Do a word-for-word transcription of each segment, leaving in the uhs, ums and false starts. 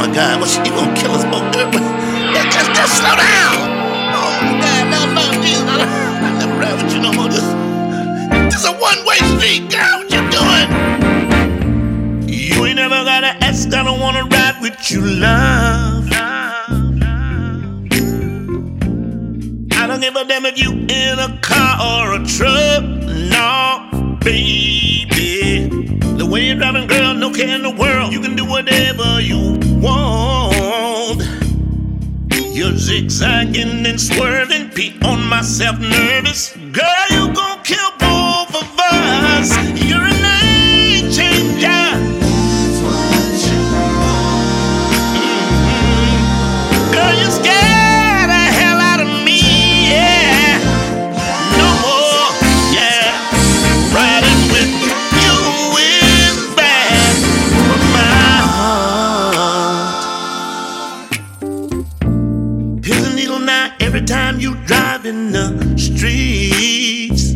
God, what you gonna kill us both? Just, just, just slow down. Oh my God, no, no, Jesus, I, I never ride with you no more. This, this is a one-way street, girl. What you doing? You ain't never gotta ask. I don't wanna ride with you, love. I don't give a damn if you in a car or a truck. No, baby. The way you're driving, girl, no care in the world. You can do whatever you want. You're zigzagging and swerving, be on myself nervous. Girl, you gon' kill both of us. You're an age changer. Mm-hmm. Girl, you scared the hell out of me, yeah. No more, yeah. Riding with you is bad for my heart. Pins and needle now every time you drive in the streets.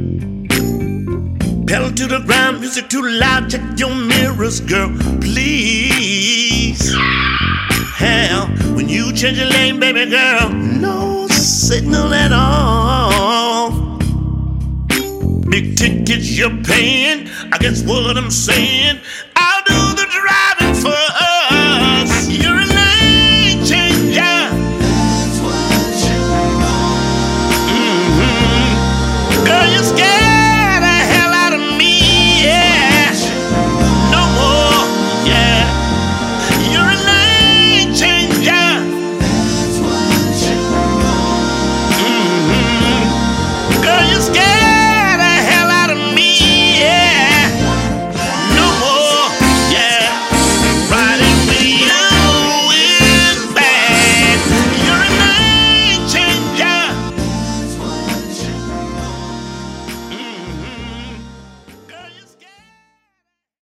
Pedal to the ground, music too loud. Check your mirrors, girl, please. Hell, when you change your lane, baby girl, no signal at all. Big tickets you're paying, I guess what I'm saying.